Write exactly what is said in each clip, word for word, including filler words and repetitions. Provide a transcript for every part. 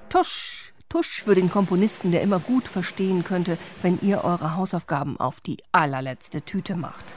Tusch, tusch für den Komponisten, der immer gut verstehen könnte, wenn ihr eure Hausaufgaben auf die allerletzte Tüte macht.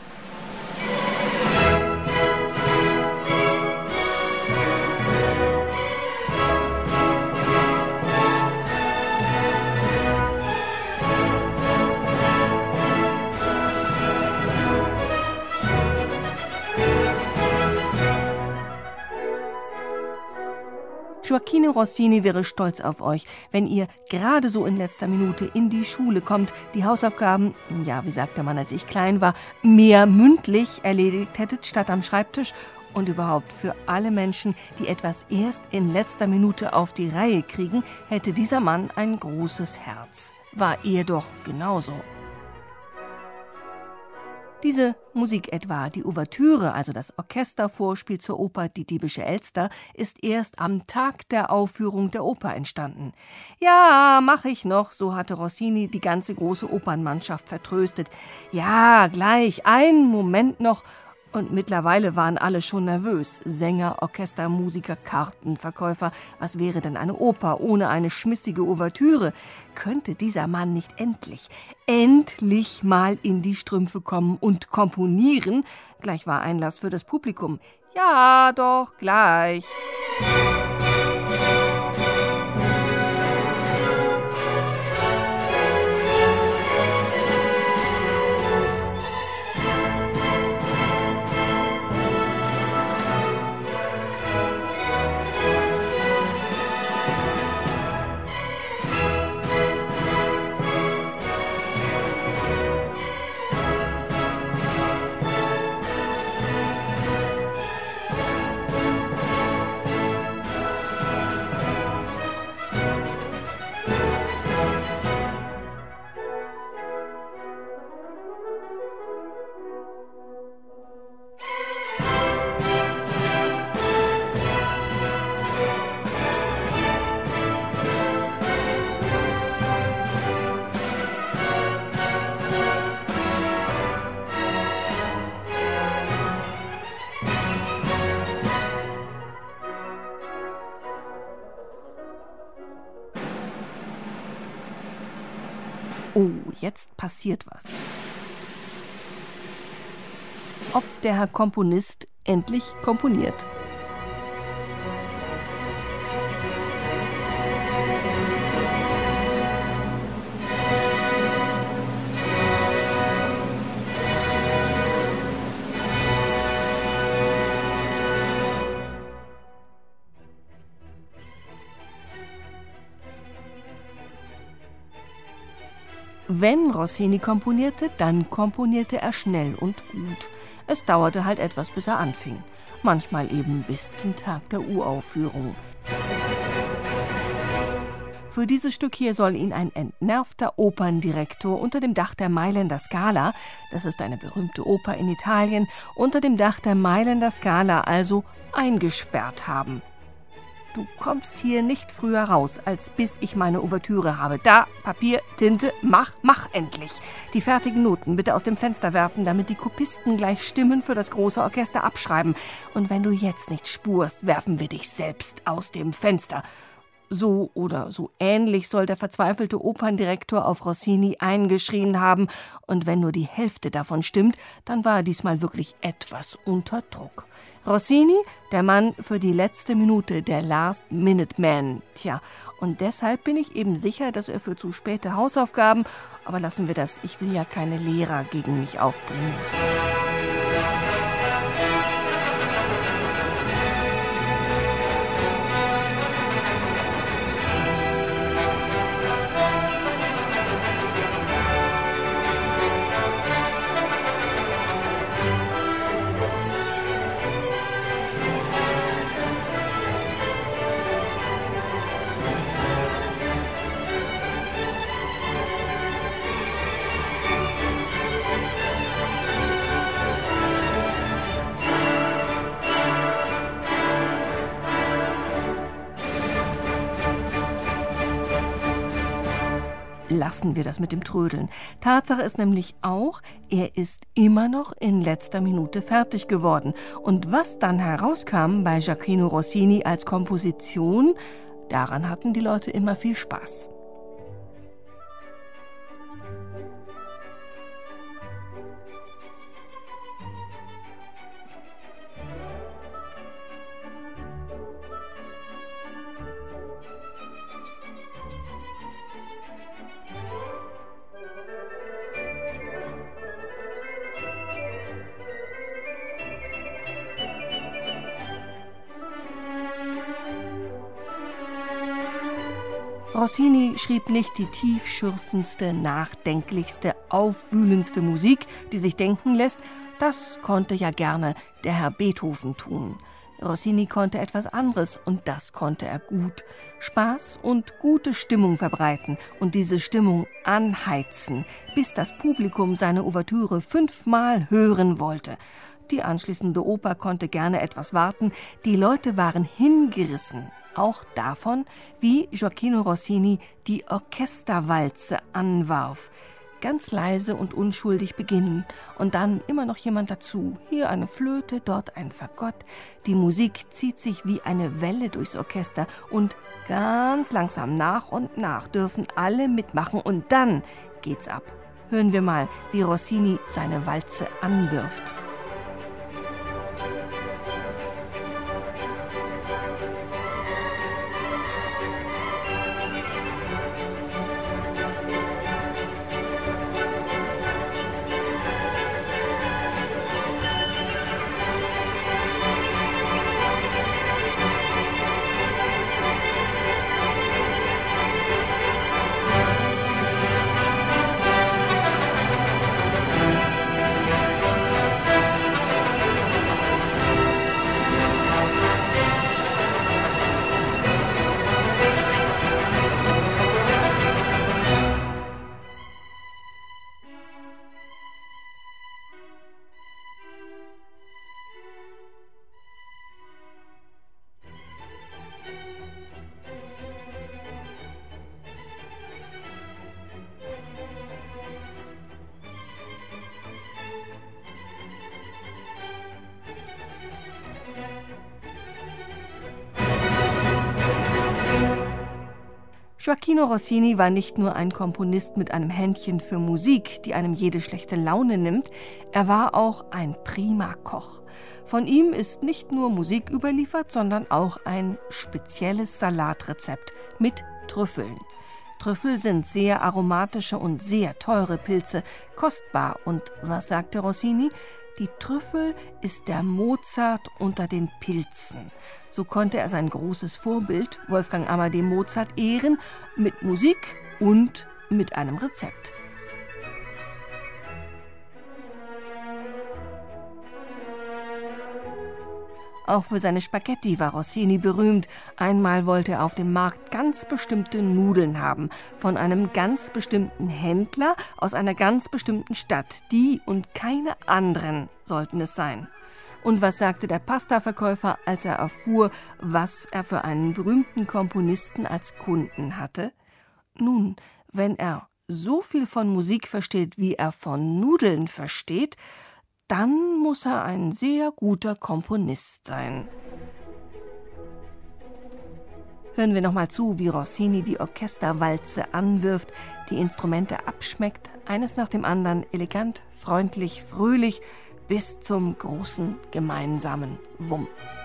Gioachino Rossini wäre stolz auf euch, wenn ihr gerade so in letzter Minute in die Schule kommt, die Hausaufgaben, ja, wie sagte man, als ich klein war, mehr mündlich erledigt hättet statt am Schreibtisch. Und überhaupt für alle Menschen, die etwas erst in letzter Minute auf die Reihe kriegen, hätte dieser Mann ein großes Herz. War er doch genauso. Diese Musik etwa, die Ouvertüre, also das Orchestervorspiel zur Oper Die diebische Elster, ist erst am Tag der Aufführung der Oper entstanden. Ja, mach ich noch, so hatte Rossini die ganze große Opernmannschaft vertröstet. Ja, gleich, einen Moment noch. Und mittlerweile waren alle schon nervös. Sänger, Orchester, Musiker, Kartenverkäufer. Was wäre denn eine Oper ohne eine schmissige Ouvertüre? Könnte dieser Mann nicht endlich, endlich mal in die Strümpfe kommen und komponieren? Gleich war Einlass für das Publikum. Ja, doch, gleich. Oh, jetzt passiert was. Ob der Herr Komponist endlich komponiert. Wenn Rossini komponierte, dann komponierte er schnell und gut. Es dauerte halt etwas, bis er anfing. Manchmal eben bis zum Tag der Uraufführung. Für dieses Stück hier soll ihn ein entnervter Operndirektor unter dem Dach der Mailänder Scala, das ist eine berühmte Oper in Italien, unter dem Dach der Mailänder Scala also eingesperrt haben. Du kommst hier nicht früher raus, als bis ich meine Ouvertüre habe. Da, Papier, Tinte, mach, mach endlich. Die fertigen Noten bitte aus dem Fenster werfen, damit die Kopisten gleich Stimmen für das große Orchester abschreiben. Und wenn du jetzt nicht spurst, werfen wir dich selbst aus dem Fenster. So oder so ähnlich soll der verzweifelte Operndirektor auf Rossini eingeschrien haben. Und wenn nur die Hälfte davon stimmt, dann war er diesmal wirklich etwas unter Druck. Rossini, der Mann für die letzte Minute, der Last-Minute-Man. Tja, und deshalb bin ich eben sicher, dass er für zu späte Hausaufgaben, aber lassen wir das, ich will ja keine Lehrer gegen mich aufbringen. Lassen wir das mit dem Trödeln. Tatsache ist nämlich auch, er ist immer noch in letzter Minute fertig geworden. Und was dann herauskam bei Gioachino Rossini als Komposition, Daran hatten die Leute immer viel Spaß. Rossini schrieb nicht die tiefschürfendste, nachdenklichste, aufwühlendste Musik, die sich denken lässt. Das konnte ja gerne der Herr Beethoven tun. Rossini konnte etwas anderes und das konnte er gut. Spaß und gute Stimmung verbreiten und diese Stimmung anheizen, bis das Publikum seine Ouvertüre fünfmal hören wollte. Die anschließende Oper konnte gerne etwas warten. Die Leute waren hingerissen, auch davon, wie Gioachino Rossini die Orchesterwalze anwarf. Ganz leise und unschuldig beginnen und dann immer noch jemand dazu. Hier eine Flöte, dort ein Fagott. Die Musik zieht sich wie eine Welle durchs Orchester und ganz langsam nach und nach dürfen alle mitmachen und dann geht's ab. Hören wir mal, wie Rossini seine Walze anwirft. Gioachino Rossini war nicht nur ein Komponist mit einem Händchen für Musik, die einem jede schlechte Laune nimmt, er war auch ein prima Koch. Von ihm ist nicht nur Musik überliefert, sondern auch ein spezielles Salatrezept mit Trüffeln. Trüffel sind sehr aromatische und sehr teure Pilze, kostbar. Und was sagte Rossini? Die Trüffel ist der Mozart unter den Pilzen. So konnte er sein großes Vorbild, Wolfgang Amadeus Mozart, ehren, mit Musik und mit einem Rezept. Auch für seine Spaghetti war Rossini berühmt. Einmal wollte er auf dem Markt ganz bestimmte Nudeln haben, von einem ganz bestimmten Händler aus einer ganz bestimmten Stadt. Die und keine anderen sollten es sein. Und was sagte der Pastaverkäufer, als er erfuhr, was er für einen berühmten Komponisten als Kunden hatte? Nun, wenn er so viel von Musik versteht, wie er von Nudeln versteht, dann muss er ein sehr guter Komponist sein. Hören wir noch mal zu, wie Rossini die Orchesterwalze anwirft, die Instrumente abschmeckt, eines nach dem anderen, elegant, freundlich, fröhlich, bis zum großen gemeinsamen Wumm.